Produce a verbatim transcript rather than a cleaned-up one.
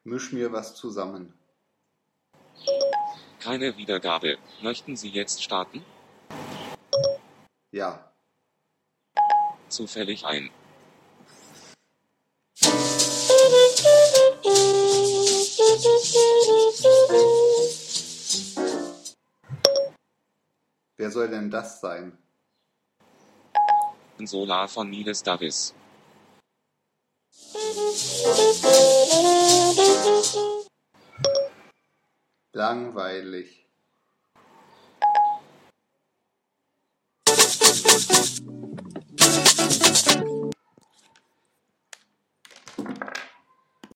Misch mir was zusammen. Keine Wiedergabe. Möchten Sie jetzt starten? Ja. Zufällig ein. Wer soll denn das sein? Solar von Miles Davis. Langweilig.